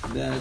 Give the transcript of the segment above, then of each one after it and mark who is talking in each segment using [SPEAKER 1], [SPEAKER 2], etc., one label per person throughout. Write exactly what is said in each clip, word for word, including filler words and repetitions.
[SPEAKER 1] that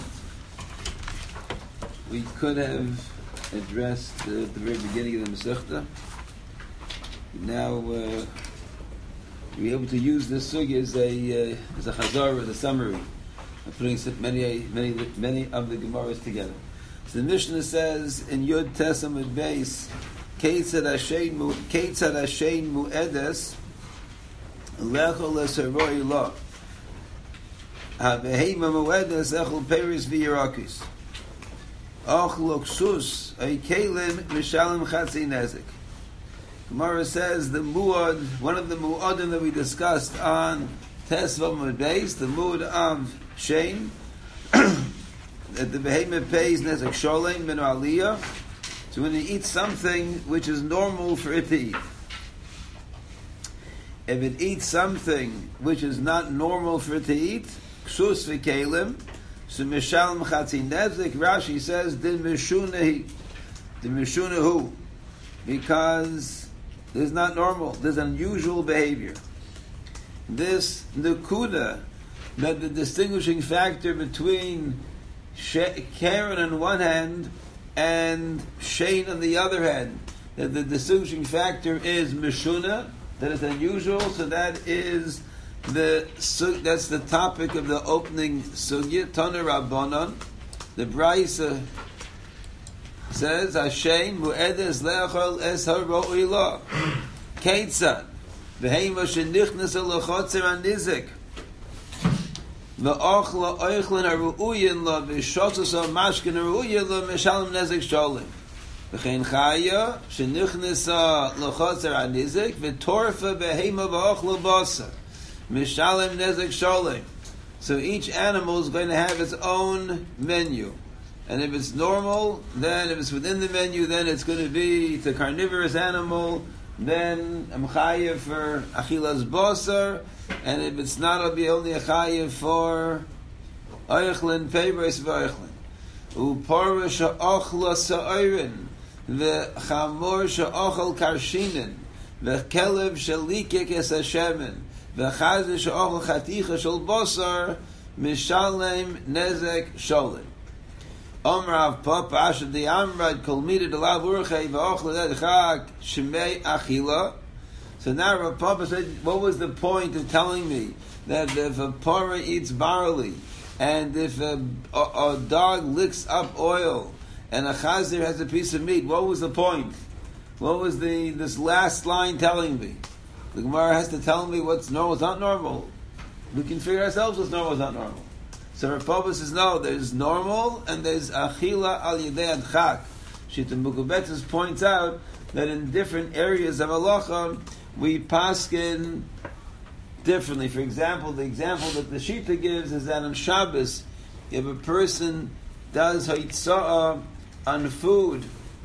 [SPEAKER 1] we could have addressed uh, at the very beginning of the Masechta. Now uh, we're able to use this sugya as a uh, as a chazar, as a summary, of putting many many many of the Gemaras together. So the Mishnah says in Yud Tesam at base, Keitzad Hashem Keitzad Hashem Mu'edes Lechol Eseroi Lo Havehema Mu'edes Echol Peris V'Yirakis Och Loksus Eikelim Mishalim Chatzi Nezik. Gemara says the muad, one of the muadim that we discussed on Tesvav Beis, the muad of Shein, that the behemoth pays nezek sholem min aliyah. So when it eats something which is normal for it to eat, if it eats something which is not normal for it to eat, ksus v'kelim, so mishalem chatzi nezek. Rashi says din mishunahi, din mishunahu, because this is not normal. This is unusual behavior. This nakuda, that the distinguishing factor between Karen on one hand and Shane on the other hand, that the distinguishing factor is Mishuna, that is unusual. So that is the that's the topic of the opening sugya. Tana Rabbanon, the Brisa says Hashem mu'edes le'achol es haro'i lo keitzad v'heima shenichnas l'chotzer anizik v'ochla oichlin haru'uyin lo v'shotus ha'mashkin haru'uyin lo mishalem nezik sholim v'chein chaya shenichnas l'chotzer anizik v'torfa v'heima v'ochla basa mishalem nezik sholim. So each animal is going to have its own menu. And if it's normal, then if it's within the menu, then it's going to be, it's a carnivorous animal, then I'm chayiv for achilas basar, and if it's not, I'll be only a chayiv for oichlin, peiros v'oichlin. Upara sha'ochla sa'orin, v'chamor sha'ochel karshinin, v'kelev shalikik es hashemen, v'chazir sha'ochel chaticha shal basar, mishalem nezek sholim. Omrav Papa Ashad the Amrad Kolmida de la Urche V'Ochla Chag Shemei Achila. So now Rav Papa said, what was the point of telling me that if a parah eats barley and if a, a, a dog licks up oil and a chazir has a piece of meat, what was the point? What was the this last line telling me? The Gemara has to tell me what's normal, what's not normal. We can figure ourselves what's normal, what's not normal. So Rav Papa says, no, there's normal and there's achila al yedei adchak. Shita Mukubetis points out that in different areas of halacha, we paskin differently. For example, the example that the Shita gives is that on Shabbos, if a person does haitza'ah on food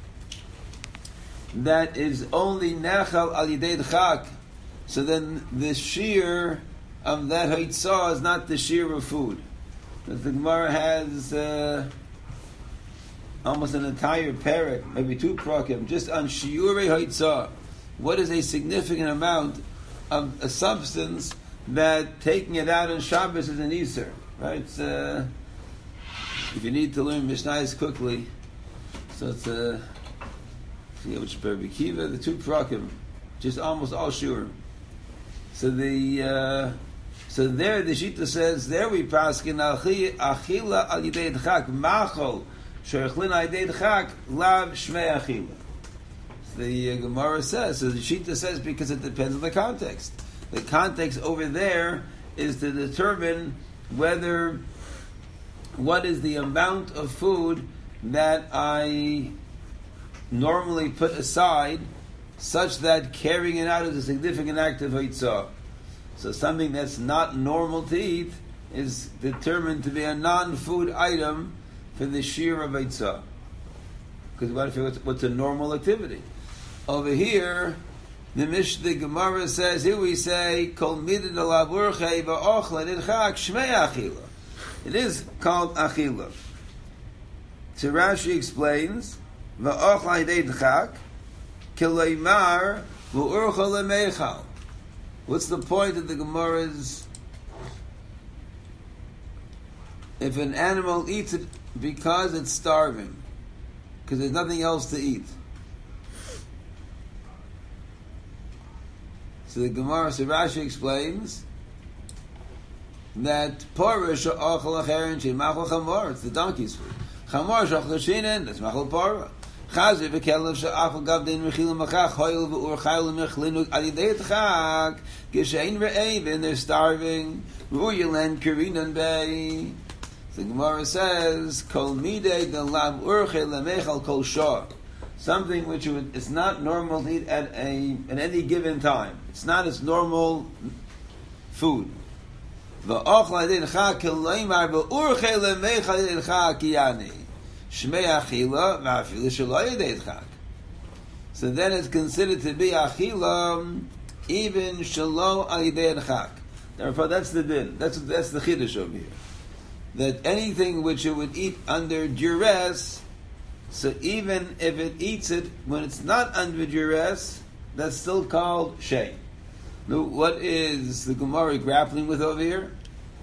[SPEAKER 1] that is only nechal al yedei adchak, so then the shear of that haitza'ah is not the shear of food. The Gemara has uh, almost an entire parak, maybe two prakim, just on shiurei haitzah. What is a significant amount of a substance that taking it out on Shabbos is an Isser, right? It's, uh, if you need to learn Mishnayos quickly, so it's uh, I forget which Berbi Kiva, the two prakim, just almost all shiur. So the uh, So there, the Shita says, there we paskin achila al yidei d'chak machol she'echlin al yidei d'chak lav shmei achila. The uh, Gemara says, so the Shita says because it depends on the context. The context over there is to determine whether what is the amount of food that I normally put aside, such that carrying it out is a significant act of haitzah. So something that's not normal to eat is determined to be a non-food item for the shear of haitzah. Because what if what's, what's a normal activity? Over here, the Mishnah Gemara says, here we say, Kol midin alav urchei va'ochla nidchak shmei achila. It is called achila. So Rashi explains, va'ochla yidei d'chak, kileimar v'urcha lemeichal. What's the point of the Gemara's if an animal eats it because it's starving, because there's nothing else to eat. So the Gemara, so Rashi explains that Porish ochel acherin shemachol chamor. It's the donkey's food. Chamor shochel shinen. That's machol pora. Chazi v'kelev she'achol gavdin mechilim machach hoyel v'ur chayil mechlinu adidei tchak geshein re'ev, and they're starving. Ru'yelen kirinan bei. The Gemara says kol midei d'lam urche lemechal kol shor. Something which it's not normal to eat at a at any given time. It's not its normal food. So then it's considered to be achila even shelo al yidei chak. Therefore, that's the din. That's that's the chiddush over here. That anything which it would eat under duress, so even if it eats it when it's not under duress, that's still called shay. Now, what is the Gemara grappling with over here?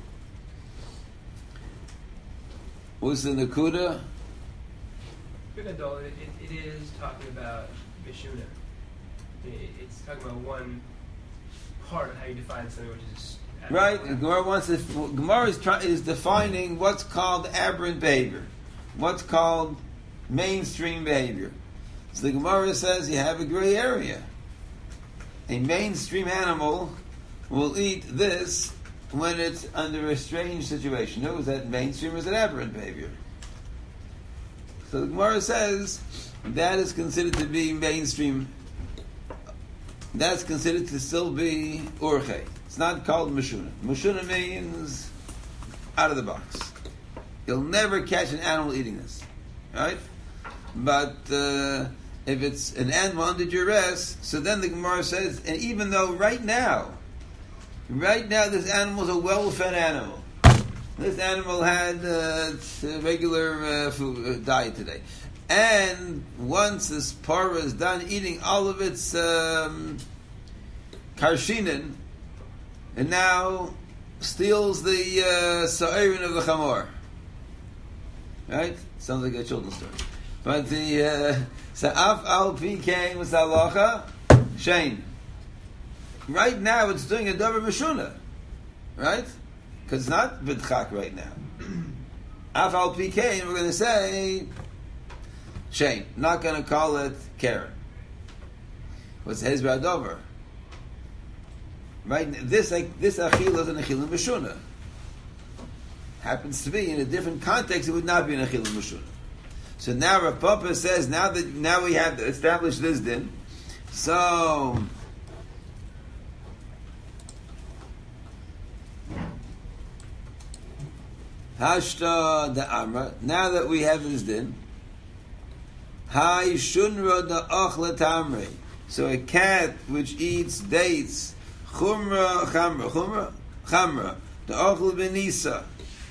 [SPEAKER 1] What's the Nakuda?
[SPEAKER 2] It, it is talking about Mishuna. It, it's talking about one part of how you define something, which is
[SPEAKER 1] right. The Gemara wants to, Gemara is, try, is defining what's called aberrant behavior, what's called mainstream behavior. So the Gemara says you have a gray area. A mainstream animal will eat this when it's under a strange situation. No, is that mainstream or is it aberrant behavior? So the Gemara says that is considered to be mainstream. That's considered to still be urche. It's not called mashuna. Mashuna means out of the box. You'll never catch an animal eating this, right? But uh, if it's an animal under duress, so then the Gemara says, and even though right now, right now this animal is a well-fed animal. This animal had uh, a regular uh, food, uh, diet today. And once this parah is done eating all of its um, karshinin, and now steals the uh, sa'irin of the chamor. Right? Sounds like a children's story. But the uh, Sa'af al P K was halacha Shane. Right now it's doing a davar meshuna. Right? Because it's not bidchak right now. Af al P K, we're going to say Shane. Not going to call it Karen. What's Hezra davar? Right? This like this achila is an achila meshuna. Happens to be in a different context, it would not be an achila meshuna. So now Rav Papa says, now that now we have established this din, so Hashta the Amra, now that we have this din, Hai Shunra the Achla Tamre. So a cat which eats dates, Chumra, Chamra, Chumra, Chamra, the Achla Benisa.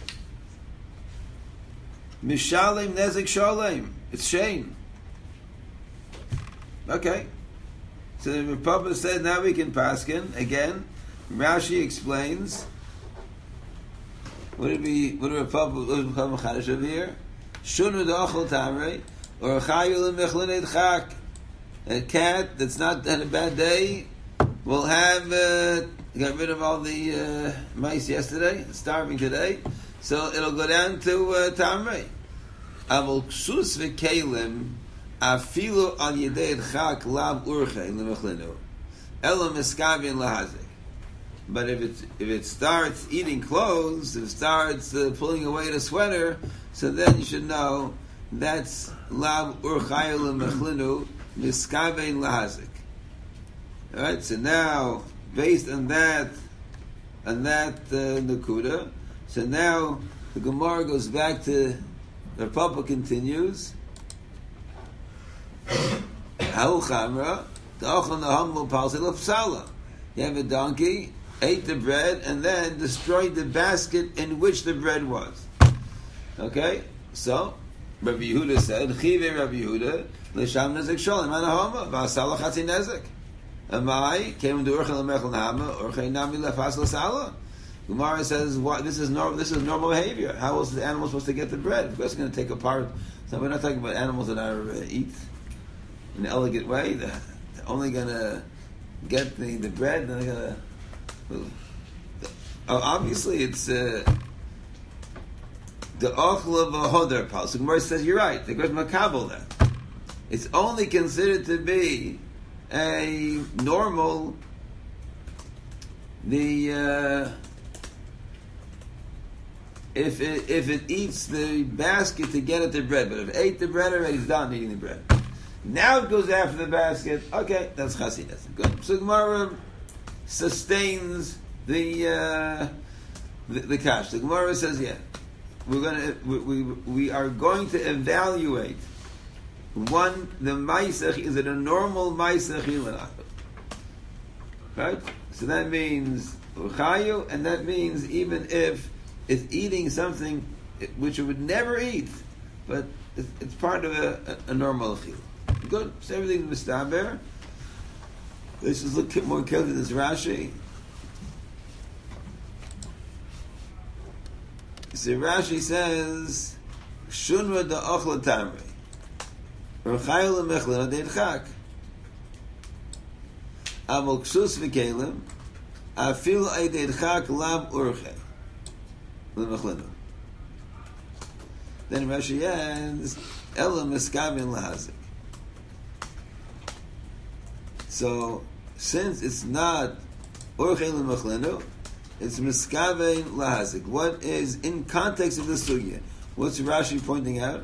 [SPEAKER 1] Mishalim Nezek Shalem. It's shame. Okay. So the Papa said now we can paskin. Again, Rashi explains. Would it be, would it Papa become Chadash over here? Shunu Dachal Tamre, or Chayul Mechlenet Chak. A cat that's not had a bad day will have, uh, got rid of all the uh, mice yesterday, starving today. So it'll go down to uh, Tamrei. Avol ksus v'kelim afilu al yedei chak lav urche lemechlinu elam eskavin lahazik. But if it if it starts eating clothes, if it starts uh, pulling away the sweater, so then you should know that's lav urche lemechlinu miskavin lahazik. All right. So now, based on that, on that uh, nakuda. So now the Gemara goes back to the Papa continues. Ha'u chamra, the ochel naham palsei l'psala. You have a donkey, ate the bread, and then destroyed the basket in which the bread was. Okay, so Rabbi Yehuda said, "Chive Rabbi Yehuda l'sham nezek sholem anahama v'asala chatzi nezek." Amai came to urchel mechel nahama urchei nami lefas l'sala. Gemara says, "What? This is normal. This is normal behavior. How else is the animal supposed to get the bread? Of course, it's going to take apart. So we're not talking about animals that are uh, eat in an elegant way. They're, they're only going to get the, the bread. And they're going to. Well, uh, obviously, it's uh, the ochel of a hodar pal. So Gemara says, you're right. The Gemara makabel that it's only considered to be a normal the. Uh, If it, if it eats the basket to get at the bread, but if it ate the bread already, it's done eating the bread. Now it goes after the basket. Okay, that's chasidus. Good. So Gemara sustains the uh, the, the kash. The Gemara says, yeah, we're gonna we, we we are going to evaluate one. The ma'aseh, is it a normal ma'aseh? Right. So that means uchayu, and that means even if it's eating something which it would never eat, but it's, it's part of a, a, a normal achil. Good. So everything's mistaber. Let's just look more carefully at this Rashi. So Rashi says, "Shunra da ochla tamri, rechayil lemechlin adeidchak, aval ksus v'kelim, afil adeidchak lab urche." Then Rashi ends, Ela miskavin lahazik. So, since it's not urche lemechlenu, it's miskavin lahazik. What is in context of the sugya? What's Rashi pointing out?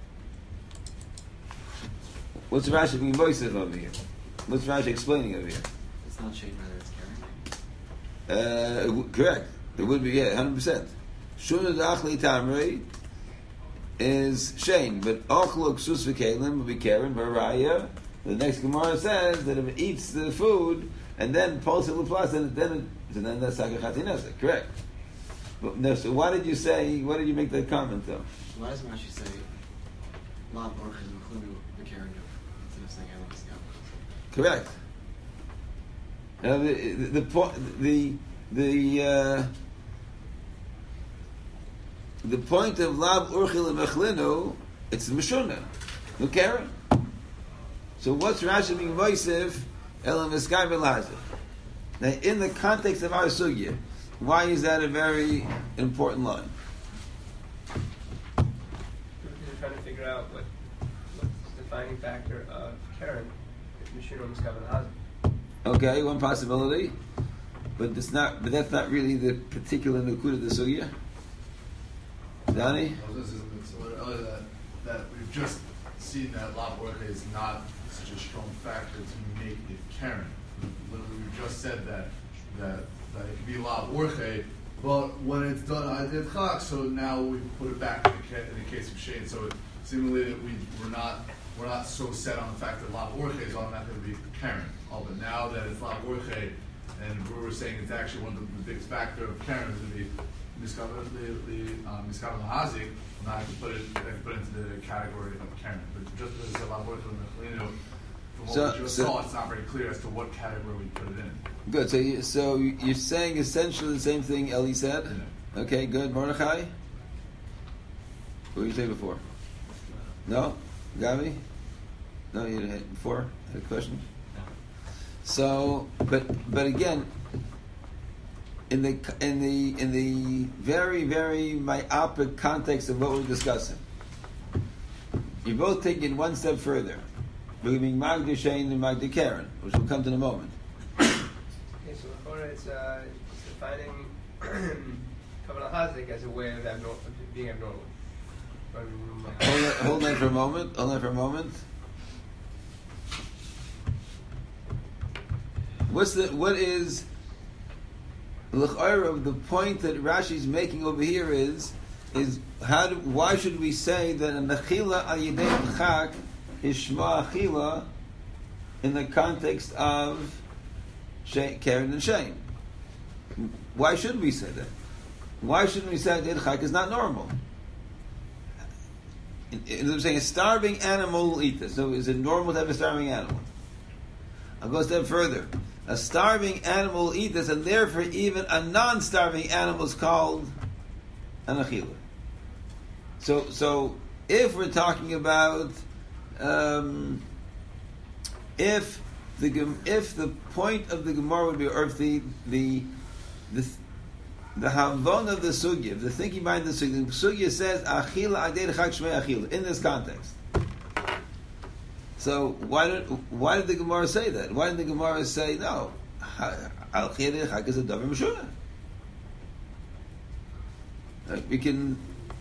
[SPEAKER 1] What's Rashi being voiced of over here? What's Rashi explaining over here?
[SPEAKER 3] It's not shade, rather it's carrying.
[SPEAKER 1] Uh, correct. It would be, yeah, one hundred percent. Shuna da'achli tamri is shame, but ochlo ksus v'kelim will be karen baraya. The next Gemara says that if it eats the food and then pulls it plus, then then it, so then that's sakachatzinesa. Correct. But no, so why did you say? Why did you make that comment though?
[SPEAKER 3] Why does Rashi say lav orchid include the carrying instead of saying elam scab?
[SPEAKER 1] Correct. Now the the the the. the uh, The point of lav urchil mechlinu, it's the meshuna, no karen. So what's Rashi being voicev elam eskay v'lazer? Now, in the context of our sugya, why is that a very important line?
[SPEAKER 2] We're trying to figure out what what's the defining factor of karen, meshuna eskay v'lazer.
[SPEAKER 1] Okay, one possibility, but it's not. But that's not really the particular nukud of the sugya. Danny?
[SPEAKER 4] Earlier that, that we've just seen that lav orche is not such a strong factor to make it Karen. Literally, we've just said that that, that it can be lav orche, but when it's done, I did chak, so now we put it back in the, in the case of shade. So it, seemingly we we're not we're not so set on the fact that lav orche is automatically going to be Karen. Oh, but now that it's lav orche, and we were saying it's actually one of the, the biggest factor of Karen is going to be Miskav the the Miskav Lahazik, now I can put it I can put it into the category of Karen. But just as a lot of you know, from what
[SPEAKER 1] So-
[SPEAKER 4] we just
[SPEAKER 1] so-
[SPEAKER 4] saw, it's not very clear as to what category we put it in.
[SPEAKER 1] Good. So, you, so you're saying essentially the same thing Eli said.
[SPEAKER 4] Yeah.
[SPEAKER 1] Okay. Good. Mordechai. What did you say before? No, Gabi. No, you had before had a question. So, but but again, in the in the in the very very myopic context of what we're discussing, you both take it one step further. We're giving Magda Shane and Magda Karen, which will come to in a moment.
[SPEAKER 2] Okay, so before it's, uh, it's defining Kavanah Hazik as a way of, abnor- of being abnormal.
[SPEAKER 1] Hold that, hold that for a moment. Hold that for a moment. What's the what is l'chayra? The point that Rashi's making over here is is how do, why should we say that a nechila al yedei chak is shma achila in the context of Karen and Shane? Why shouldn't we say that? Why shouldn't we say that chak is not normal? In, in, I'm saying a starving animal will eat this. So is it normal to have a starving animal? I'll go a step further. a starving animal will eat this, and therefore even a non-starving animal is called an achila. So, so if we're talking about, um, if the Gem- if the point of the Gemara would be, or if the the the the havon of the sugya, the thinking behind the sugya, the sugya says achila adei l'chag shmei achila in this context. So why did why did the Gemara say that? Why did the Gemara say no? Al chiyadei l'chag is a davar meshuna. We can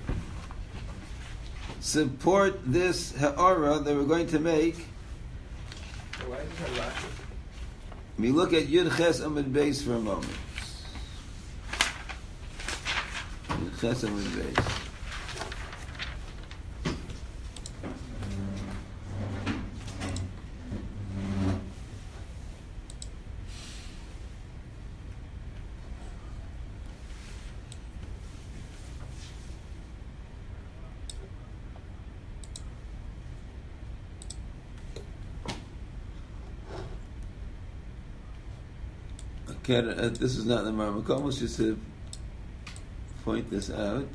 [SPEAKER 1] support this ha'ara that we're going to make.
[SPEAKER 2] Why is it not Rashi?
[SPEAKER 1] We look at Yud Ches Amud Beis for a moment. Yud Ches Amud Beis. Uh, this is not the Marmakom, just to point this out.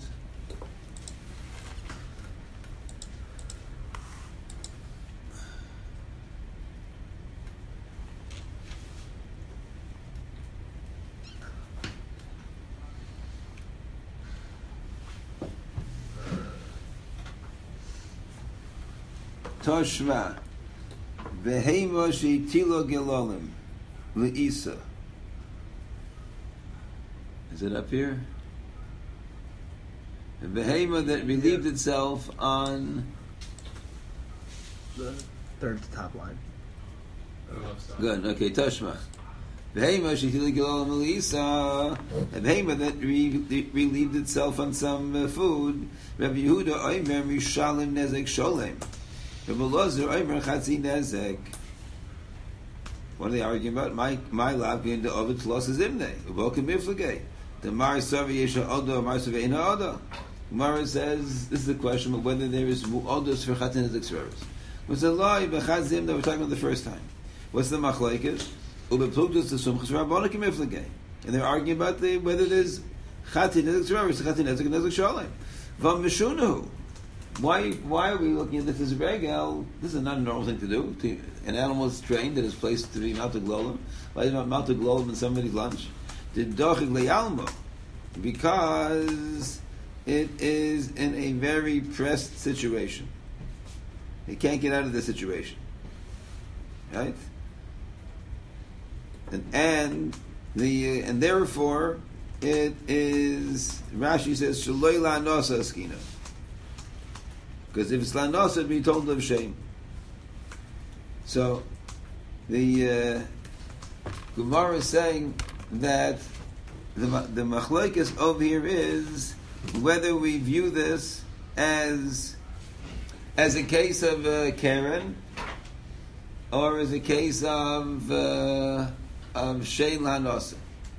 [SPEAKER 1] Toshma v'heimo sheitilo gelolim le'isa. Is it up here? The behema that relieved itself on
[SPEAKER 5] the third to top line.
[SPEAKER 1] Good. Okay, Tashma. Behema sheitilo gelolim le'isa. A behema that re- relieved itself on some uh, food. Rabbi Yehuda oimer mishalim nezek sholem. Rabbi Elazar oimer chatzi nezek. What are they arguing about? My my lab going to ovid tlos is imne. Ubokim miflagei. The Mar Savi Yesha Odo, Mar Savi Eina Odo. Gemara says this is a question of whether there is Mu'odos for Chatin Nezek Sveros. What's the law of Chazim that we're talking about the first time? What's the Machlekes? Ubeplugdos the Sumchas Rabbanim Miflagei. And they're arguing about the whether there's Chatin Nezek Sveros, Chatin Nezek Nezek Shalem. Vam Mishunahu. Why why are we looking at this as a regel? This is not a normal thing to do. To, an animal is trained that is placed to be Malta Glolim. Why is it Malta Glolim in somebody's lunch? Because it is in a very pressed situation. He can't get out of this situation. Right? And, and the uh, and therefore it is Rashi says Shaloi la'anosa askina. Because if it's la'anosa, it'd be told of shame. So the uh, Gemara is saying that the the machlokes over here is whether we view this as as a case of uh, Karen or as a case of uh, of Shein Lanosa.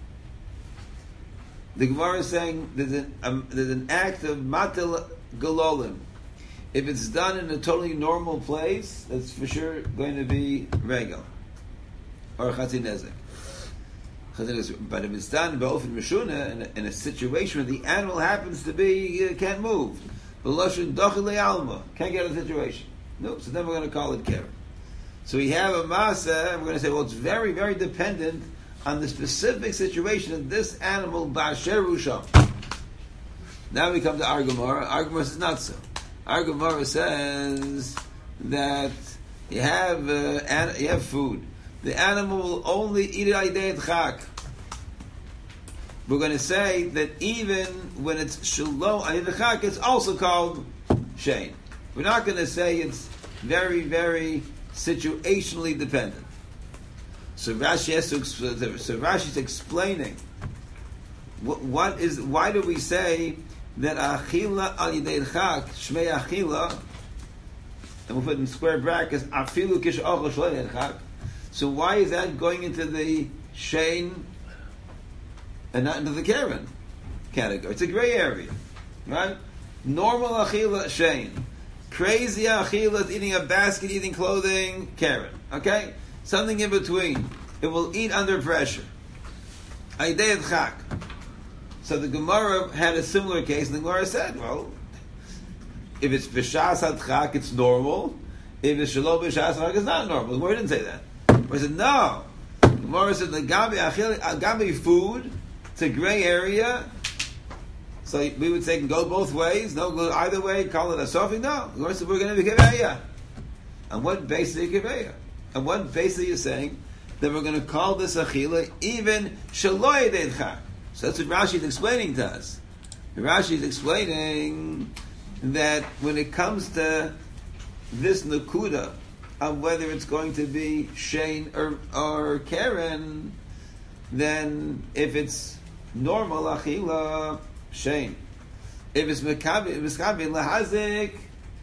[SPEAKER 1] The Gemara is saying there's an um, there's an act of matel galolim. If it's done in a totally normal place, that's for sure going to be regal or chatzin nezek. But if it's done both in Mishuna, in a, in a situation where the animal happens to be, uh, can't move, can't get out of the situation. Nope, so then we're going to call it Keren. So we have a Masa, and we're going to say, well, it's very, very dependent on the specific situation of this animal, Ba'asher Rusham. Now we come to our Gemara. Our Gemara says not so. Our Gemara says that you have, uh, an, you have food. The animal will only eat it idei chak. We're going to say that even when it's shalom idei chak, it's also called shein. We're not going to say it's very, very situationally dependent. So Rashi has to, so Rashi's explaining what, what is why do we say that achila al yidei chak shmei achila, and we'll put in square brackets afilu kish ochel shlo chak. So why is that going into the shein and not into the Keren category? It's a gray area, right? Normal achila shein, crazy achila is eating a basket, eating clothing, Keren. Okay, something in between. it will eat under pressure. Aidei Chak. So the Gemara had a similar case, and the Gemara said, well, if it's B'shas HaDchak, it's normal. If it's Shalom B'shas HaDchak, it's not normal. The Gemara didn't say that. The Gemara said, no. The Gemara said, Gabi food, it's a gray area. So we would say, it can go both ways. No, go either way, call it a Sofi. No. The Gemara said, we're going to be Keveya. And what base is Keveya? And what base are you saying? That we're going to call this Achila even Shaloi Deidcha. So that's what Rashi is explaining to us. Rashi is explaining that when it comes to this Nakuda of whether it's going to be Shane or, or Karen, then if it's normal Achila, Shane. If it's Mekabi, if it's Mekabi Lahazik,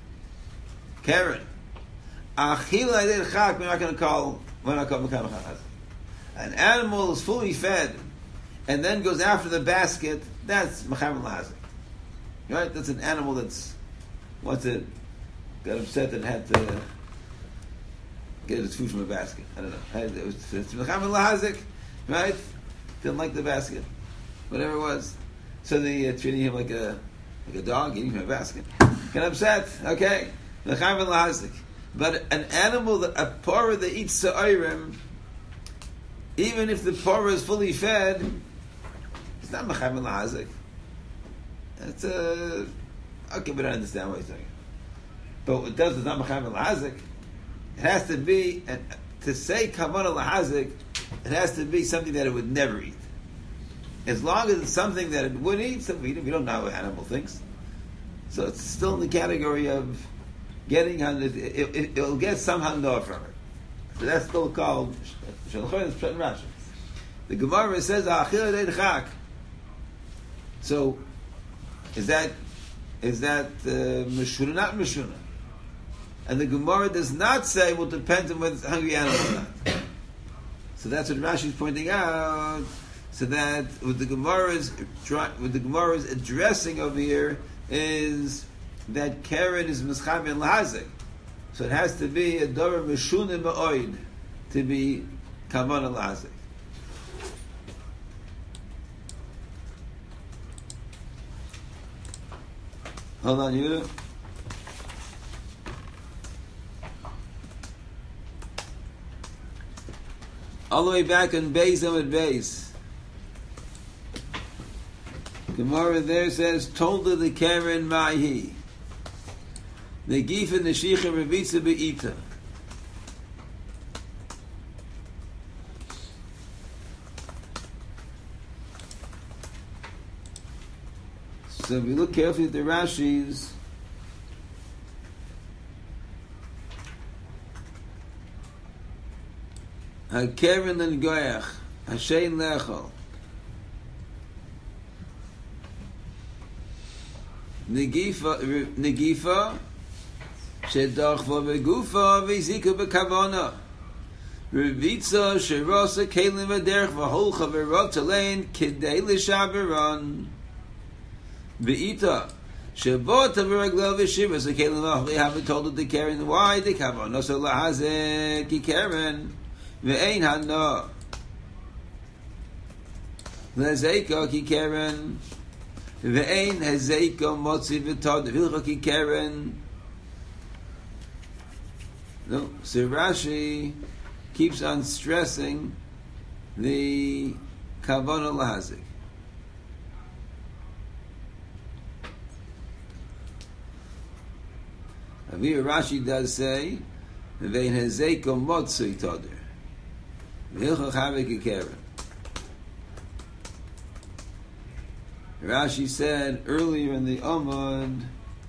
[SPEAKER 1] Karen. Achila Deidcha, we're not going to call, we're not going to call Mekabi Lahazik. An animal is fully fed and then goes after the basket, that's Mechaber Lahazik. Right? That's an animal that's, what's it, got upset and had to get its food from a basket. I don't know. It was, it's Mechaber Lahazik, right? Didn't like the basket. Whatever it was. So they uh, treating him like a like a dog, eating from a basket. Get upset, okay? Mechaber Lahazik. But an animal, that, a parah that eats Sa'irim, even if the parah is fully fed, it's not Mechaber Lahazik. It's a... Okay, we don't understand what he's saying. But what it does is not Mechaber Lahazik. It has to be, and to say Kavanah Lahazik, it has to be something that it would never eat. As long as it's something that it would eat, so we, we don't know how an animal thinks. So it's still in the category of getting, it, it, it, it'll get some hana from it. So that's still called Shalchon Pshat Rashi. The Gemara says Achila Deidchak. So is that is that uh, Meshuna, not Meshuna? And the Gemara does not say, well, it depends on whether it's a hungry animal or not. So that's what Rashi is pointing out. So that what the Gemara is what the Gemara is addressing over here is that Karen is Mischav and Lahazik. So it has to be a Dora Meshuna Ma'oid to be Kavanah Lahazik. Hold on, Yehuda. All the way back on Beis Amud Beis. Gemara there says, told her the Karen Mahi. Negifa Neshicha Revitza Be'ita. So if we look carefully at the Rashis, HaKeren and Goyach, Hashem Lechol. Negifa, Negifa, Shedach Vavegufa, Vizika Bekavana. Revitza, Sherosa, Kalim Vaderch, Vaholcha, Verot Talain, Kidei Lishaberon. Be'ita, Shabbat Avaragla Vishiva, so Kalim Vahli haven't told her to Karen why they come on. No, so Lahazek, Ki Karen, Ve'ein Hana. Lezeka, Ki Karen, Ve'ein Hezeka, Motzi V'tod, Vilcha Ki Karen. No, so Rashi keeps on stressing the Kavanah Lahazik. Avir Rashi does say, "Vein hazeko motzui toder, v'hilcha chavik ikeren." Rashi said earlier in the Amud,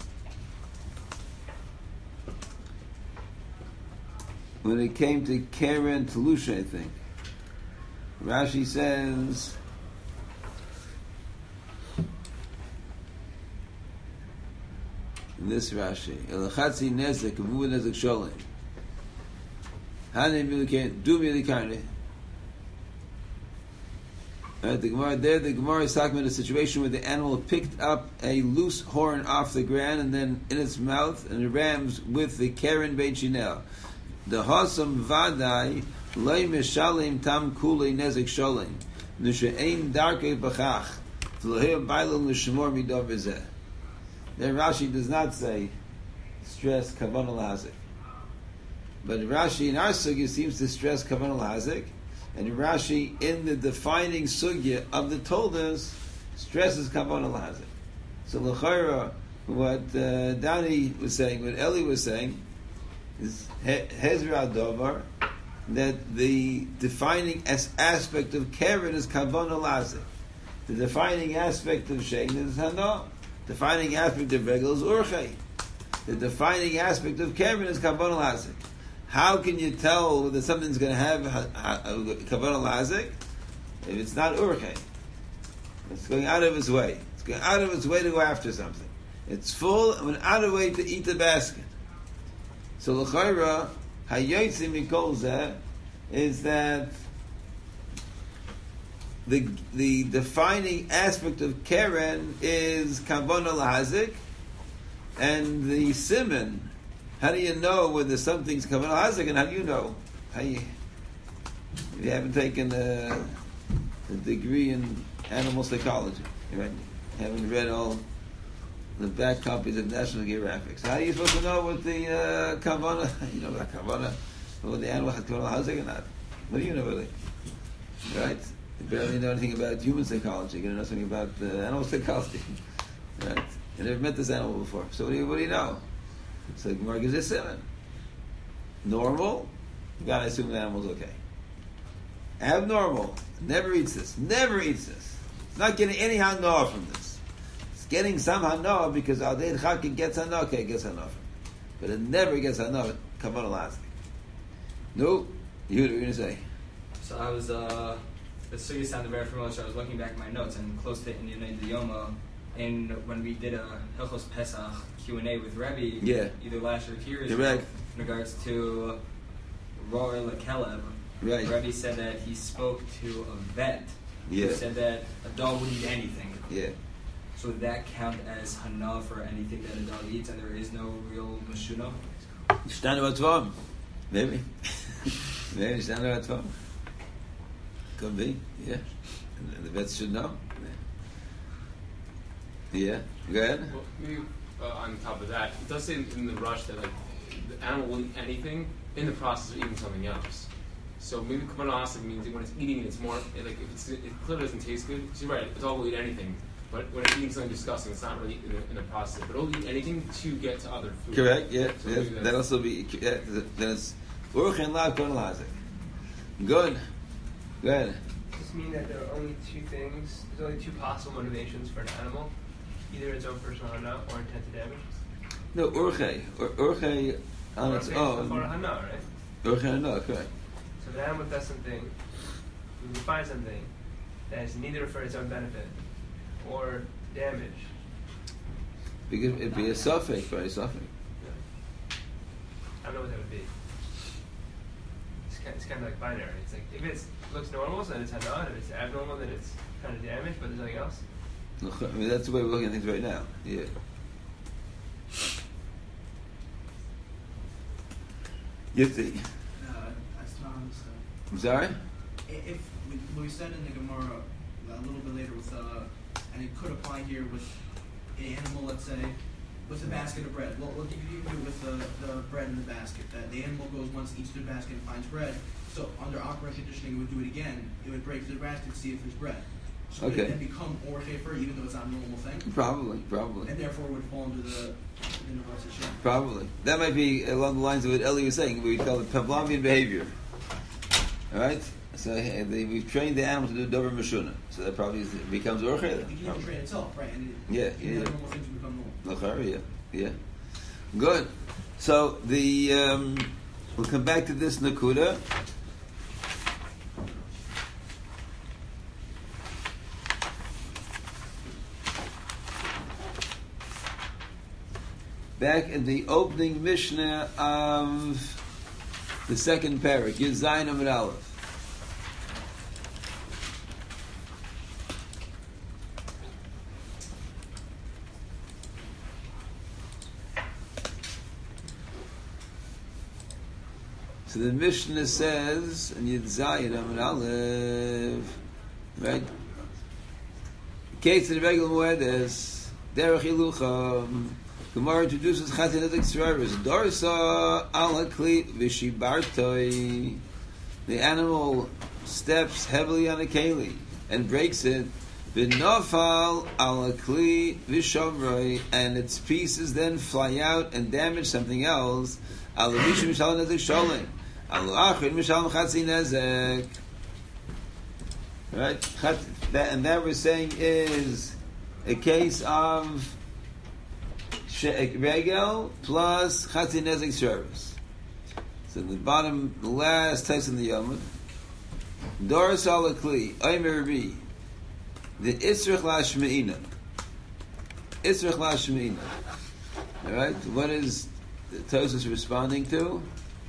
[SPEAKER 1] when it came to Keren Telusha, I think, Rashi says, in this Rashi, Elachatzi nezek, avu nezek sholem. Hanim milikane, du milikane. Right, the Gemara there, the Gemara is talking about a situation where the animal picked up a loose horn off the ground and then in its mouth and it rams with the Keren Beit Shinel. The Hasam Vadai Lei mishalim tam kule nezik sholim. Nishe'ein darkei b'chach. V'lohei bailum l'shemor midov v'zeh. Then Rashi does not say stress kavanah lahazik. But Rashi in our sugya seems to stress kavanah lahazik. And Rashi in the defining sugya of the Toldos stresses kavanah lahazik. So l'chayra, what uh, Dani was saying, what Eli was saying, is Hezra Dovar, that the defining as aspect of Keren is Kavanah Lazik. The defining aspect of Shein is Hana. The defining aspect of Regel is Urchei. The defining aspect of Keren is Kavanah Lazik. How can you tell that something's going to have Kavanah Lazik if it's not Urchei? It's going out of its way. It's going out of its way to go after something. It's full and went out of the way to eat the basket. So l'chayra hayotzi mikol zeh is that the the defining aspect of Keren is kavanah lahazik, and the siman. How do you know whether something's kavanah lahazik, and how do you know? How you, you haven't taken a, a degree in animal psychology, right? You haven't read all the back copies of National Geographic. So how are you supposed to know what the uh, kavanah? You know about kavanah, whether the animal has kavanah lahazik or not? What do you know really? Right? You barely know anything about human psychology. You're going to know something about uh, animal psychology, right? You never met this animal before. So what do you, what do you know? So the Gemara gives this simon. Normal, you got to assume the animal's okay. Abnormal, never eats this. Never eats this. It's not getting any hanoah from this. It's getting some hanoah because Aldeid Chaki gets hanoah, okay, it gets hanoah from it. But it never gets hanoah, kavanah lahazik. No, you what are you going to say?
[SPEAKER 5] So I was, uh, the sugya sounded very familiar, so I was looking back at my notes, and close to Inyan Yoma, and when we did a Hilchos Pesach Q and A with Rebbe,
[SPEAKER 1] yeah.
[SPEAKER 5] either last year or two years
[SPEAKER 1] ago,
[SPEAKER 5] in regards to Roy Lekeleb,
[SPEAKER 1] right.
[SPEAKER 5] Rebbe said that he spoke to a vet
[SPEAKER 1] yeah.
[SPEAKER 5] who said that a dog would eat anything.
[SPEAKER 1] Yeah.
[SPEAKER 5] So would that count as hana for anything that a dog eats, and there is no real mashuna?
[SPEAKER 1] Stand about twelve. Maybe. Maybe stand about twelve. Could be, yeah. And the vets should know. Yeah. Go ahead.
[SPEAKER 6] Well, maybe uh, on top of that, it does say in, in the rush that like the animal will eat anything in the process of eating something else. So maybe kavanah lahazik means when it's eating, it's more like if it's, it clearly doesn't taste good. She's right. A dog will eat anything, but when it's eating something disgusting, it's not really in the, in the process. But it'll eat anything to get to other food.
[SPEAKER 1] Correct. Yeah.
[SPEAKER 6] So
[SPEAKER 1] yeah. That also be. Yeah, then it's urch and lav kavanah lahazik. Good. Go ahead.
[SPEAKER 2] Does this mean that there are only two things? There's only two possible motivations for an animal. Either its own personal hana or intent to damage.
[SPEAKER 1] No, urche. Urche on its own.
[SPEAKER 2] For hana, right?
[SPEAKER 1] Urche hana, correct.
[SPEAKER 2] So if the animal does something, we find something that is neither for its own benefit or damage.
[SPEAKER 1] Because it'd be a suffix, right? A suffix.
[SPEAKER 2] Yeah. I don't know what that would be. It's kind, it's kind of like binary. It's like if it looks normal, then it's hana. If it's abnormal, then it's kind of damage, but there's nothing else.
[SPEAKER 1] I mean, that's the way we're looking at things right now. Yeah. Yitzhak.
[SPEAKER 7] Uh, that's not understood.
[SPEAKER 1] I'm sorry?
[SPEAKER 7] If we, we said in the Gemara a little bit later with, uh, and it could apply here with an animal, let's say, with a basket of bread. What, what do you do with the, the bread in the basket? That the animal goes once, eats the basket, and finds bread. So under operant conditioning, it would do it again. It would break the basket to see if there's bread. So
[SPEAKER 1] okay.
[SPEAKER 7] Would it then become orchefer, even though it's not a normal thing?
[SPEAKER 1] Probably, probably.
[SPEAKER 7] And therefore would fall under the universal Shem.
[SPEAKER 1] Probably. That might be along the lines of what Eli was saying. We call it Pavlovian behavior. All right? So hey, they, we've trained the animal to do dover meshuna. So that probably is, it becomes orche.
[SPEAKER 7] It can even train itself, right? And it,
[SPEAKER 1] yeah,
[SPEAKER 7] even
[SPEAKER 1] yeah.
[SPEAKER 7] normal things become normal.
[SPEAKER 1] L'chara, yeah, yeah. Good. So the um, we'll come back to this nakuda. Back in the opening Mishnah of the second parak, Yud Zayin Amud Aleph. So the Mishnah says, and Yud Zayin Amud Aleph, right? Case of the regular Moedes, Derech Ilucha, Gemara introduces Chatin Nezek Tzraris, Dorsa Al Hakli Vishibartoi. The animal steps heavily on a keli and breaks it. V'nofal Al Hakli Vishavroi, and its pieces then fly out and damage something else. Al Misha Mishalom Nezek Sholem. Al Achrin Mishalom Chatzi Nezek. Right? That, and that we're saying is a case of regel plus Chatzi Nezek service. So the bottom, the last text in the Yomud, Doris Al Kli, Omer Bi, the Itzrich Lashmeina. Itzrich Lashmeina. Alright? What is the Tosfos responding to?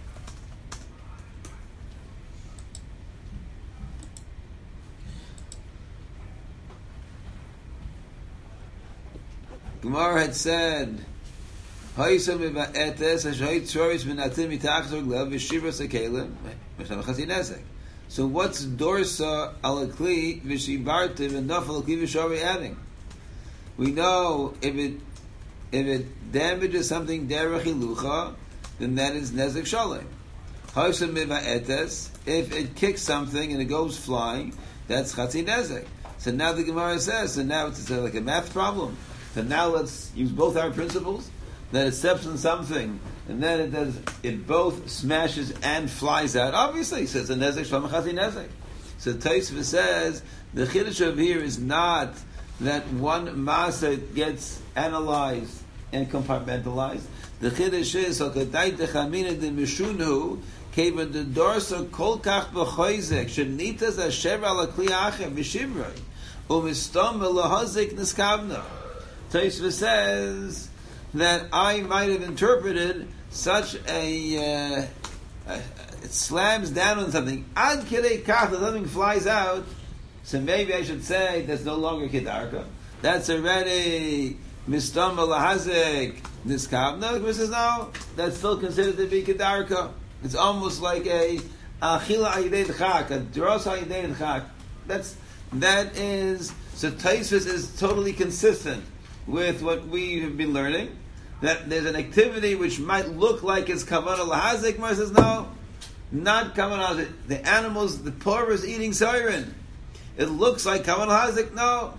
[SPEAKER 1] Gemara had said, "Ha'isam etes ha'shayit tzoris minatim mitachzor glev v'shivras hakelim v'shem chatzin nezek." So what's dorsa al kli v'shibartiv and nafal kli v'shavi adding? We know if it if it damages something derech hilucha, then that is nezek shalem. Ha'isam etes, if it kicks something and it goes flying, that's chatzin nezek. So now the Gemara says, so now it's like a math problem. So now let's use both our principles. That it steps on something, and then it does. It both smashes and flies out. Obviously, so it's a nezek shlam chatzin nezek. So Tosfos says the chiddush of here is not that one masa gets analyzed and compartmentalized. The chiddush is hakadai techamina de mishunu kevan the dorsa kol kach b'choizek shenitas asher ala kli acher v'shivrei umistom v'lahazik niskavna. Tosfos says that I might have interpreted such a, uh, uh, it slams down on something, ad kidei kach, that something flies out, so maybe I should say that's no longer kedarka. That's already mistam lahazik niskavna. He says no, that's still considered to be kedarka. It's almost like a achila ayidei d'chak, a dros ayidei d'chak. That's, that is, so Tosfos is totally consistent with what we have been learning, that there's an activity which might look like it's kavanah lahazik. Mar says no, not kavanah lahazik. The animals, the poor is eating siren. It looks like kavanah lahazik. No,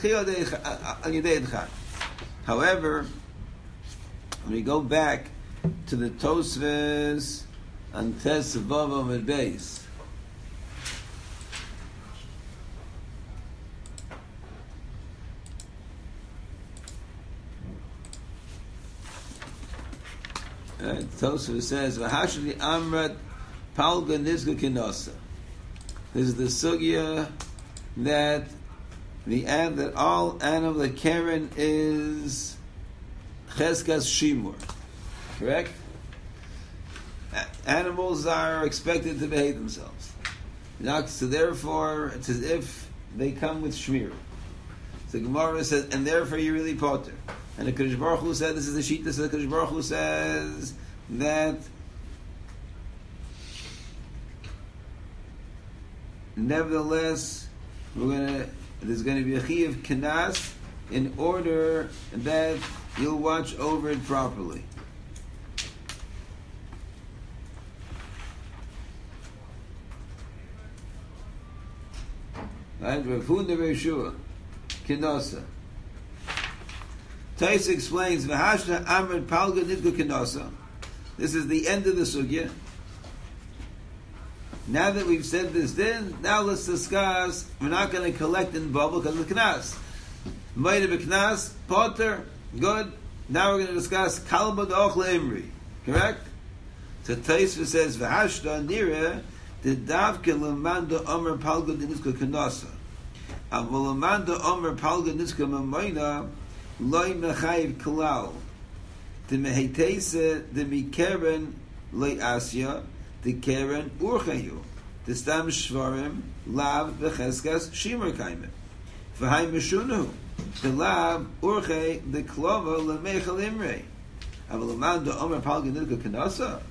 [SPEAKER 1] however, when we go back to the Tosfos and Tes Vavam and Beis, right, Tosfos says, "V'hashli amrat palga nizga kinosa." This is the sugya that the ad that all animal that Karen is cheskas shimur, correct? A- animals are expected to behave themselves, so therefore it's as if they come with shmir. So Gemara says, and therefore you really potter. And the Kadosh Baruch Hu said, this is the shita, so the Kadosh Baruch Hu says that nevertheless, we're gonna, there's going to be a chiyuv kanas in order that you'll watch over it properly. Right? Rav Huna Yeshua, Kinosa. Tais explains, V'hashna Amr Palga Nidgu Kinosa. This is the end of the sugya. Now that we've said this, then now let's discuss. We're not going to collect in bubble because of the knas. Might have a knas, potter, good. Now we're going to discuss kalba d'ochle imri. Correct? So Tosfos says, V'hashna nira the davke lemanda Amr Palga Nidgu Kinosa. Aval lemanda Amr Palga Nidgu Mamayna. Loi mechayiv klal. The mehetese the mikeren loi asya the keren urchayu. The stam shvarim lav v'cheskas shimur kaimet. V'hai meshunu the lav urchay the klova lemechal imrei. Aval amanda omer palga nidga kanasa.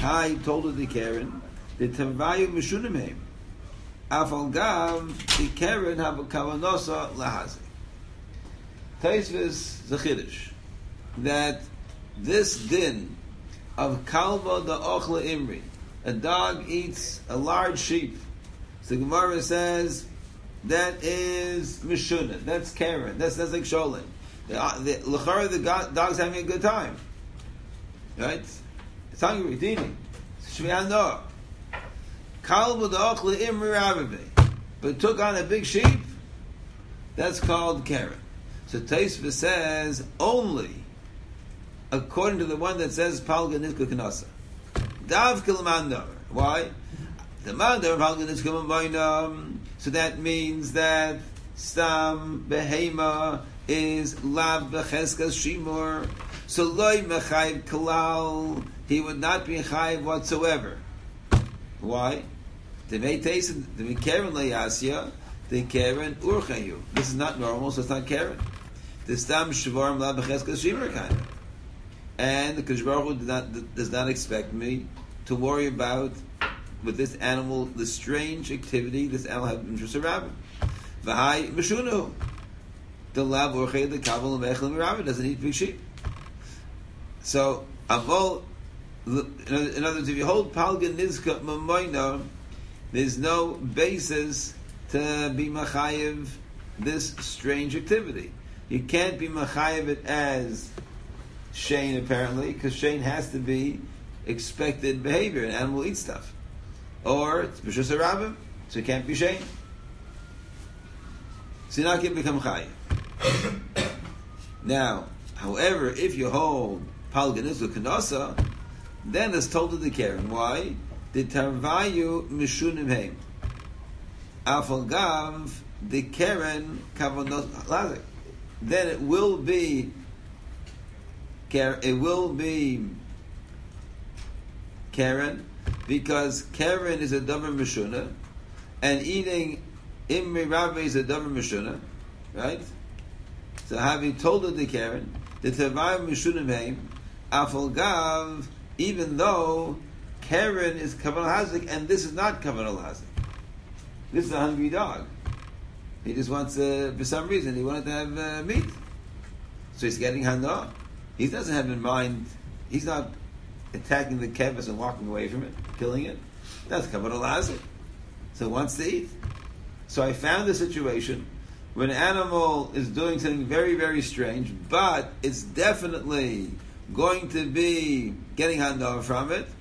[SPEAKER 1] Hai told her the Karen, the Tavayu Mishunim Afal Gav, the Karen have a Kavanosa Lahazik. Taisvis Zachiddish, that this din of Kalba the Ochla Imri, a dog eats a large sheep. So the Gemara says that is Mishuna, that's Karen, that's that's like Sholin. The L'chara the, the dog's having a good time, right? It's hungry, it's eating. Shmiyan Noah. Kalba the Ochla Imri Rabbi, but took on a big sheep. That's called Karen. So Taisva says only according to the one that says Palga Nizka Kanasa. Dav Kilmandar. Why? The Mandar Palga Nizka Mabainam. So that means that Stam Behema is Lav Becheskas Shimur. So Loi Mechayv Kalal. He would not be Chayv whatsoever. Why? The Meitaisen, the Mekeren Layasya, the Karen Urchayu. This is not normal, so it's not Karen. The Stam Shavarim Lav Becheskas Shimur kind of. And the Kodesh Baruch Hu does not, does not expect me to worry about with this animal, the strange activity this animal has interest in rabbin. V'hai Meshunu. The Lav Urchei, the Kabbalah Mechel Rabbin doesn't eat big sheep. So, Avol, in other words, if you hold Palga Nizka Mamoina, there's no basis to be Machayev this strange activity. You can't be Machayev it as Shane, apparently, because Shane has to be expected behavior. An animal eats stuff. Or it's B'shus HaRabbim, so it can't be Shane. So you're not going to become Chayiv. Now, however, if you hold Palga Nizka Kanasa, then it's told to the Karen. Why? The Tarvayu Mishunim Heim. Afal Gav, the Karen Kavanos Lazik. Then it will be it will be Karen, because Karen is a davar mishuna, and eating imri rabbi is a davar mishuna, right? So having told her the Karen, the tavayim mishunim heim, afal gav, even though Karen is kavanah hazik, and this is not kavanah hazik. This is a hungry dog. He just wants, uh, for some reason, he wanted to have uh, meat. So he's getting hana. He doesn't have in mind, he's not attacking the kevis and walking away from it, killing it. That's kavanah hazik. So he wants to eat. So I found a situation when an animal is doing something very, very strange, but it's definitely going to be getting hana from it.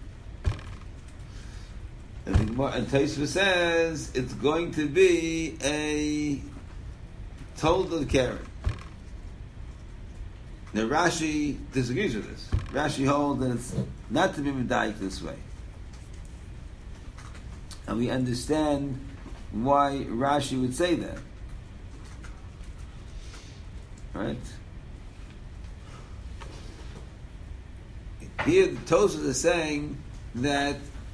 [SPEAKER 1] And, and Taisva says it's going to be a told of Karen. Now Rashi disagrees with this. Rashi holds that it's not to be medayik this way. And we understand why Rashi would say that. Right? Here the Tosfos is saying that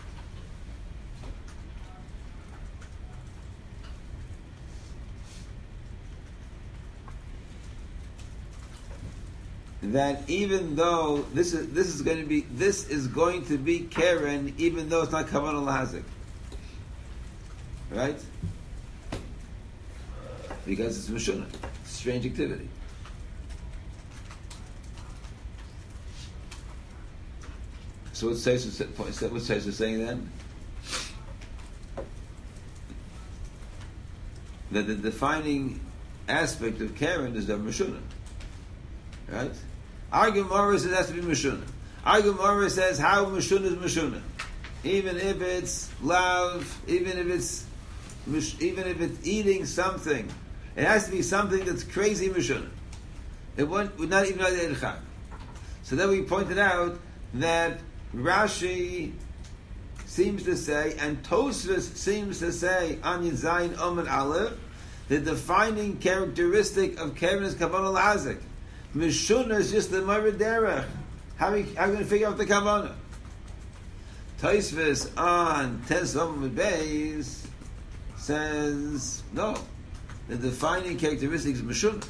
[SPEAKER 1] that even though this is this is going to be this is going to be Karen, even though it's not kavanah lahazik, right? Because it's mishuna, strange activity. So what says what says is saying then that the defining aspect of Karen is the mishuna, right? Our Gemara says it has to be Meshuna. Our Gemara says how Meshuna is Meshuna. Even if it's love, even if it's even if it's eating something, it has to be something that's crazy Meshuna. It would not even know the Edchak. So then we pointed out that Rashi seems to say, and Tosfos seems to say on Yizayin Omer Aleph, the defining characteristic of Karen is kavanah lahazik. Mishuna is just the Morid Derech. How are you going to figure out the Kavanah? Tosfos on Tes Amud Beis says, no. The defining characteristic is Mishuna.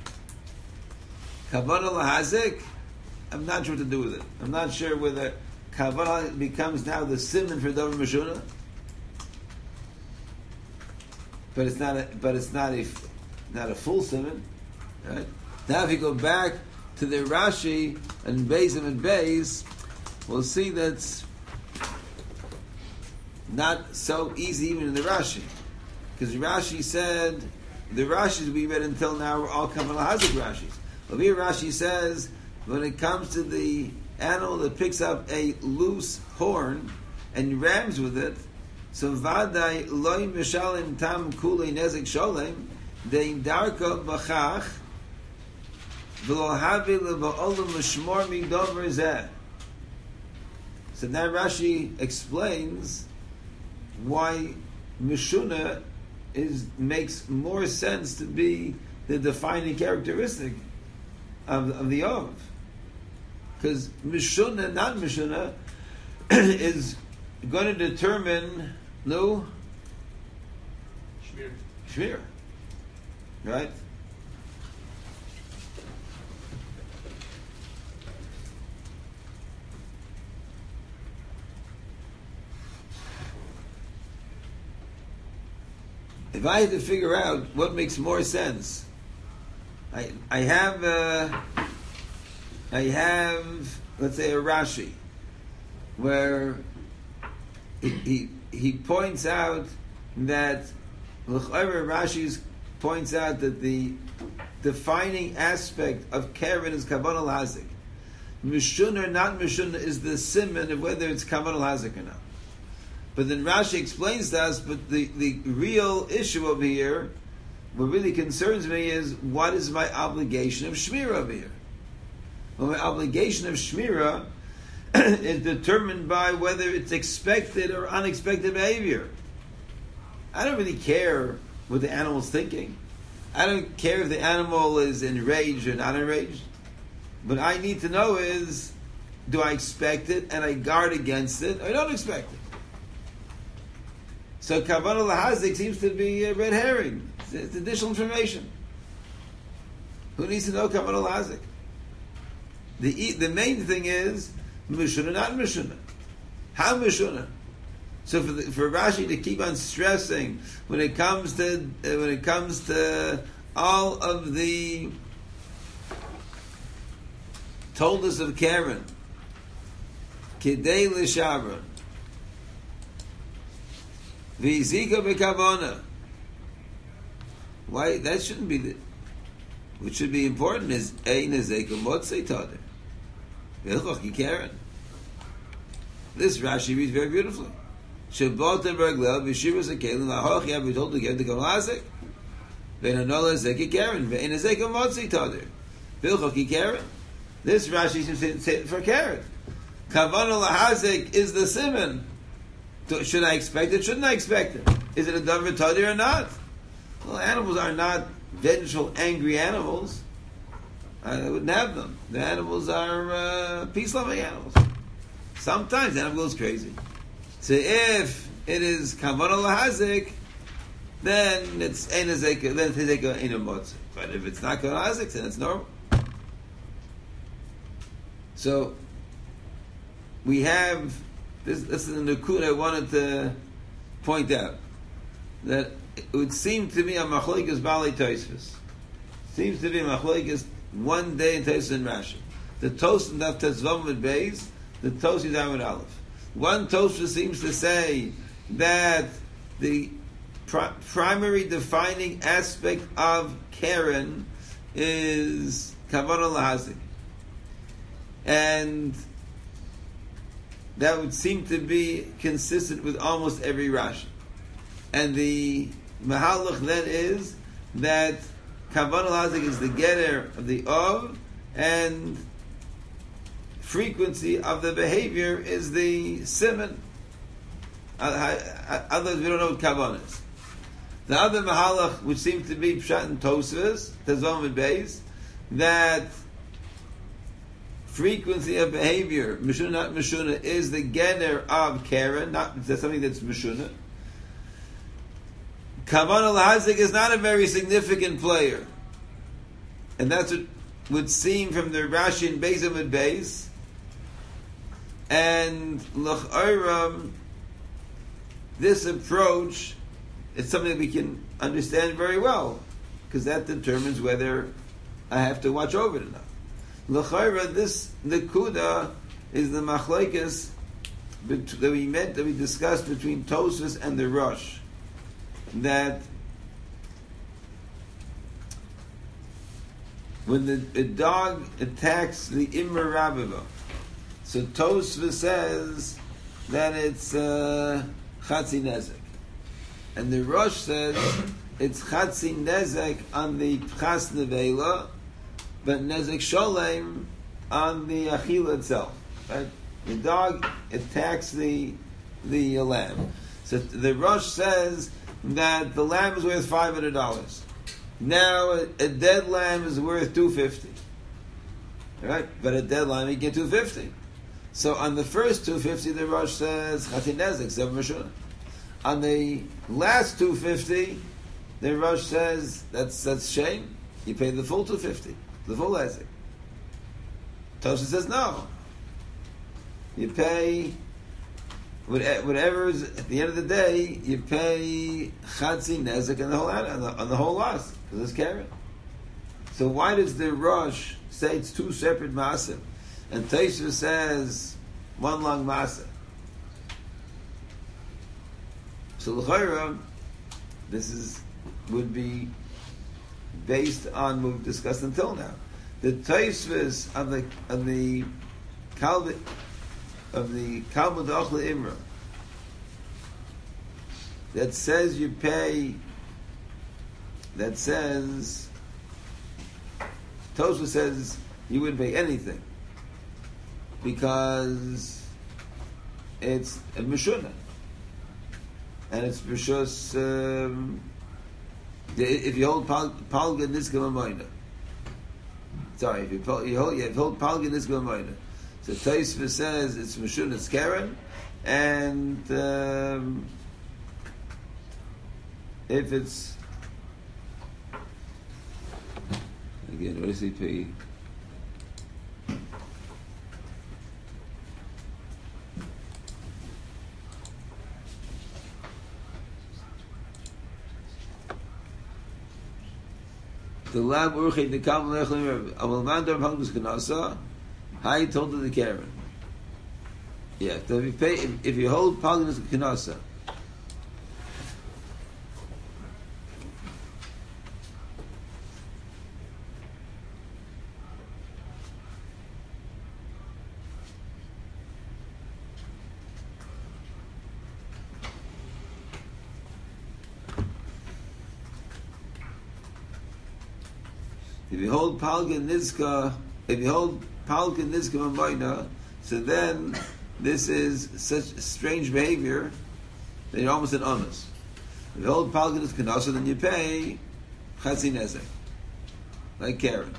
[SPEAKER 1] Kavanah lahazik, I'm not sure what to do with it. I'm not sure whether Kavanah becomes now the simon for davar meshuna, but it's not a, but it's not a not a full simon, right? Now if you go back to the Rashi and Beis and Beis, we'll see that's not so easy even in the Rashi, because Rashi said the Rashis we read until now were all Kavanah Hazik Rashis. But here Rashi says when it comes to the animal that picks up a loose horn and rams with it, so vadai loy mishalim tam kulei nezik sholem dein darka bachach v'lo havi leva'olam l'shmor mi dover zeh. So now Rashi explains why mishuna is makes more sense to be the defining characteristic of, of the Ov. Because mishuna, not mishuna, is going to determine no
[SPEAKER 2] Shmir.
[SPEAKER 1] shmir, right? If I had to figure out what makes more sense, I I have uh, I have let's say a Rashi where he he, he points out that l'chayra Rashi points out that the defining aspect of Karen is kavanah l'hazik. Mishun or not mishun is the simon of whether it's kavanah l'hazik or not. But then Rashi explains to us, but the, the real issue over here, what really concerns me is, what is my obligation of Shmira over here? Well, my obligation of Shmira is determined by whether it's expected or unexpected behavior. I don't really care what the animal's thinking. I don't care if the animal is enraged or not enraged. What I need to know is, do I expect it and I guard against it, or I don't expect it? So kavanah lahazik seems to be a red herring. It's, it's additional information. Who needs to know kavanah lahazik? The the main thing is mishuna, not mishuna. How mishuna? So for the, for Rashi to keep on stressing when it comes to uh, when it comes to all of the told us of Karen, kidei l'shavron. V'zika b'kavona. Why that shouldn't be the. What should be important is ein nezeka motzei tader. V'ilchach Karen. This Rashi reads very beautifully. Shabbat berglel v'shivas akelim lahoch yav we told to get the kavlazik. V'nanola zeka Karen v'ein nezeka motzei tader. V'ilchach Karen. This Rashi seems to say it for Karen. Kavanah lahazik is the simon. Should I expect it? Shouldn't I expect it? Is it a davar tadi or not? Well, animals are not vengeful, angry animals. I wouldn't have them. The animals are uh, peace-loving animals. Sometimes the animal goes crazy. So if it is kavanah lahazik, then it's ein hazeka, then it's hazeka ein motzi. But if it's not kavanah lahazik, then it's normal. So we have. This, this is the Nakud I wanted to point out. That it would seem to be a Machlokes Balei Tosfos. Seems to be a Machlokes one day in Tosfos and Rashi. The Tosfos and Daf Tetzvav with Beis, the Tosfos is with Aleph. One Tosfos seems to say that the pri- primary defining aspect of Karen is Kavanah lahazik. And that would seem to be consistent with almost every Rashi. And the Mahalach then is that Kavanah lahazik is the getter of the Ov, and frequency of the behavior is the simon. Otherwise, we don't know what Kavanah is. The other Mahalach, which seems to be Pshat and Tosfos, Tezvam and Beis, that frequency of behavior, Mishuna, not Mishuna, is the getter of Karen, not that's something that's Mishuna. Kavanah lahazik is not a very significant player. And that's what would seem from the Rashi and Beis and Beis. And l'chayra, this approach is something that we can understand very well, because that determines whether I have to watch over it enough. L'chayra, this nekuda is the machlokes that we met, that we discussed between Tosfos and the Rosh, that when the a dog attacks the Imra Rabbava, so Tosfos says that it's uh, Chatzi Nezek, and the Rosh says it's Chatzi Nezek on the Pchas Nevela, but Nezek Sholem on the Achila itself. Right? The dog attacks the the uh, lamb. So the Rosh says that the lamb is worth five hundred dollars. Now a, a dead lamb is worth two fifty. Right? But a dead lamb you get two fifty. So on the first two fifty, the Rosh says Chatin Nezek seven Meshuna. On the last two fifty, the Rosh says that's that's shame. You pay the full two fifty, the full Nezek. Tosha says no. You pay whatever is at the end of the day. You pay Chatzi Nezek on the whole on the, on the whole loss because it's Karen. So why does the Rosh say it's two separate masim, and Tosha says one long masa? So l'chayra, this is would be based on what we've discussed until now. The Tosfos of the of the Kalvit of the Talmud Achla Imra that says you pay, that says, Tosfos says you wouldn't pay anything because it's a Meshuna and it's Meshus, um, if you hold Palga Nizka Mamoina. Sorry, if you hold, you hold, you hold Palga Nizka Mamoina. So Tosfos says it's Meshun, it's Karen, and um, if it's again, what does he pay? The lab urchet the kamal echlim aval mandar pangus kanasa. How you told to the Karen? Yeah, so if you pay, if, if you hold Palganus Kinasa, if you hold Palgan Nizka, if you hold Palgan Nizka Mamoina, so then this is such strange behavior that you're almost an honest. If you hold Palgan Nizka Nasa, then you pay Chatzi Nezek, like Karen.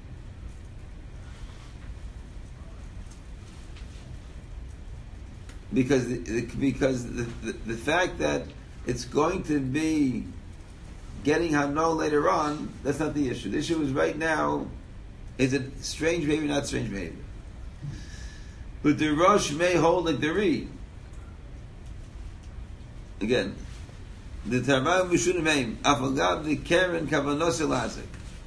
[SPEAKER 1] Because the, the, because the, the, the fact that it's going to be getting Hano later on, that's not the issue. The issue is right now, is it strange behavior, not strange behavior? But the Rosh may hold like the Re. Again, the Tarvam Mishunim Aim, Afagav the Karen Kavanos Elazik.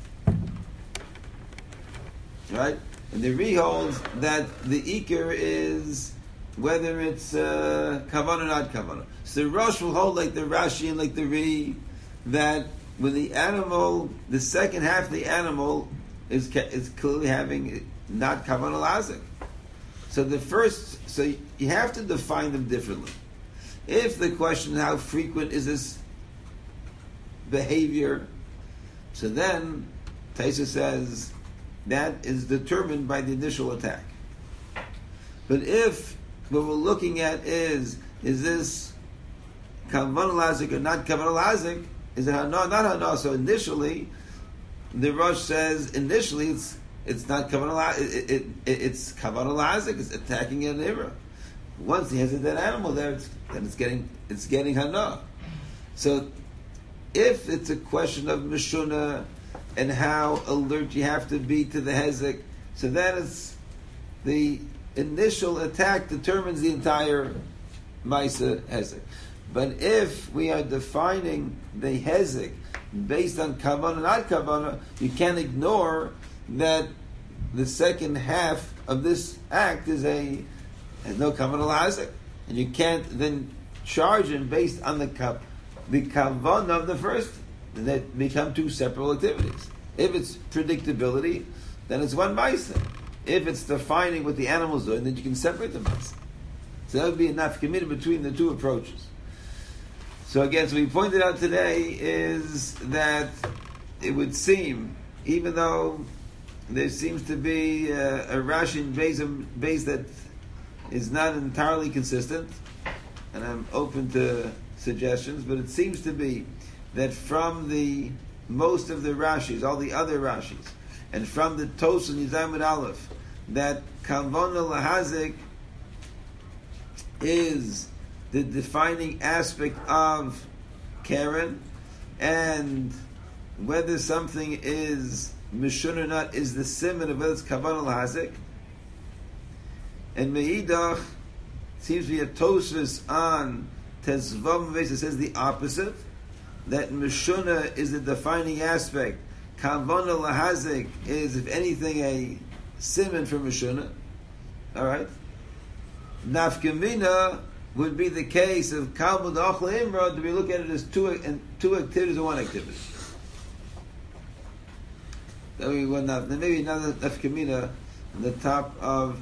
[SPEAKER 1] Right? And the Re holds that the Iker is whether it's uh, Kavan or not Kavan. So the Rosh will hold like the Rashi and like the Re, that when the animal, the second half of the animal is is clearly having not kavanah lazik. So the first, so you have to define them differently. If the question is how frequent is this behavior, so then Taisa says that is determined by the initial attack. But if what we're looking at is is this kavanah lazik or not kavanah lazik, is it hana, not hana? So initially, the Rosh says initially it's it's not kavanah, it, it, it, it's kavanah lazik, it's attacking an ira. Once he has a dead animal there, it's, then it's getting it's getting hana. So if it's a question of mishuna and how alert you have to be to the hezek, so then it's the initial attack determines the entire Maisa Hezek. But if we are defining the Hezek based on Kavanah and not Kavanah, you can't ignore that the second half of this act is a has no Kavanah Hezek. And you can't then charge him based on the Kav, the Kavanah of the first. That become two separate activities. If it's predictability, then it's one Maisa. If it's defining what the animal's doing, then you can separate the Maisa. So that would be enough committed between the two approaches. So again, so we pointed out today is that it would seem, even though there seems to be a, a Rashi base, base that is not entirely consistent, and I'm open to suggestions, but it seems to be that from the most of the Rashis, all the other Rashis, and from the Tos and Yizayim and Aleph, that Kavanah Lahazik is the defining aspect of Karen, and whether something is Mishun or not is the simon of whether it's Kavanah Lahazik. And Meidach seems to be a Tosfos on Tezvav Meves that says the opposite, that Mishuna is the defining aspect. Kavanah Lahazik is, if anything, a simon for Mishuna. Alright? Nafkamina would be the case of Kalmud Achla Imra. Do we look at it as two, and two activities or one activity? Then we would not, then maybe another Nafkamina on the top of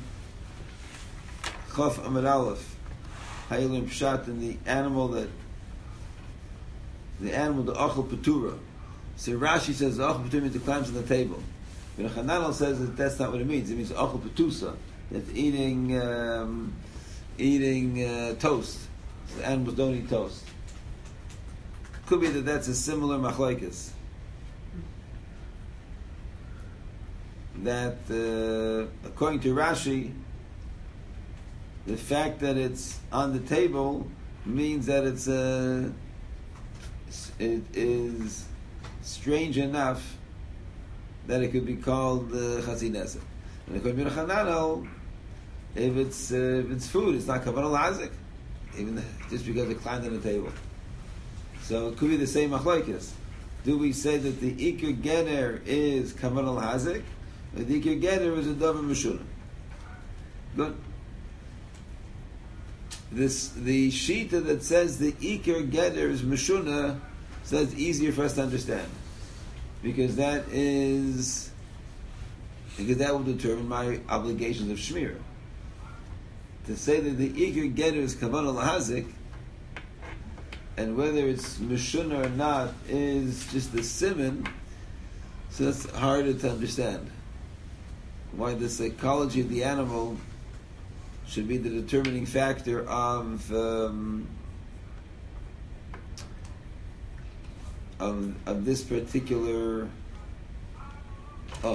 [SPEAKER 1] Chaf Amid Aleph. Ha'ilim Pshat, and the animal that the animal, the Achel Petura. So Rashi says the Achel Petura means it climbs on the table. But Hananel says that that's not what it means. It means Achel Petusa. That's eating um, eating uh, toast. So the animals don't eat toast. Could be that that's a similar machlokes. That uh, according to Rashi, the fact that it's on the table means that it's a uh, it is strange enough that it could be called uh, Chazinesa. And it could be Chananel, if it's uh, if it's food, it's not Kavanah Lahazik, even just because it climbed on the table. So it could be the same machlokes. Do we say that the Iker Gener is Kavanah Lahazik, or the Iker Gener is a Davar Mishuna? Good. This the Shita that says the Iker Gener is Mishuna, so that's easier for us to understand, because that is because that will determine my obligations of Shmir. To say that the Iker Gener is Kavanah Lahazik, and whether it's Mishuna or not is just the simon, so that's harder to understand. Why the psychology of the animal should be the determining factor of um, of of this particular oh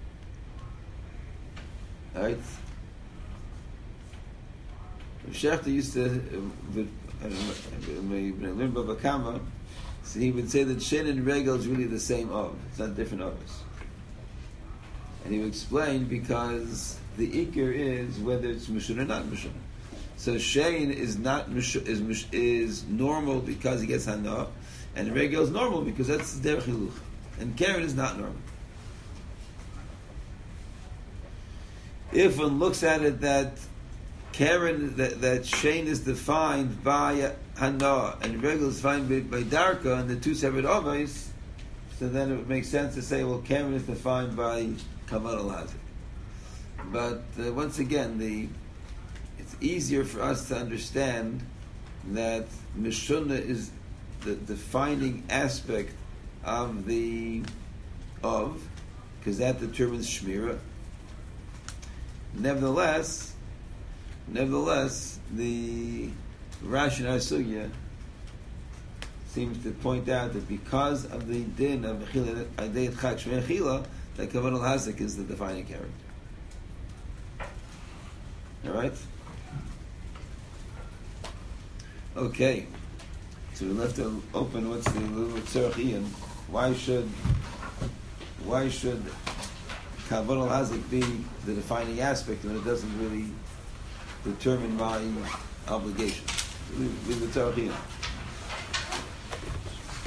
[SPEAKER 1] all right. Shechter used to uh, I don't know, when I learned Bava Kama, so he would say that Shen and Regel is really the same of, it's not different ofs. And he would explain because the Iker is whether it's Mishun or not Mishun. So Shein is not Mishun, is mish, is normal because he gets Hana, and Regel is normal because that's Derech Hiluch. And Karen is not normal. If one looks at it that Karen, that, that Shein is defined by Hana and Regel is defined by, by Darka, and the two separate Avos, so then it would make sense to say, well, Karen is defined by Kavanah Lahazik. But uh, once again, the it's easier for us to understand that Mishuna is the defining aspect of the of, because that determines Shmira. Nevertheless, nevertheless, the Rashi in our Sugya seems to point out that because of the din of Mechila, Adayat Chak Shmei Mechila, that Kavanah Lahazik is the defining character. All right. Okay. So we left it open. What's the little tzarich? Why should? Why should Kavod al-Hazik be the defining aspect when it doesn't really determine my obligation. Leave leave the Torah here.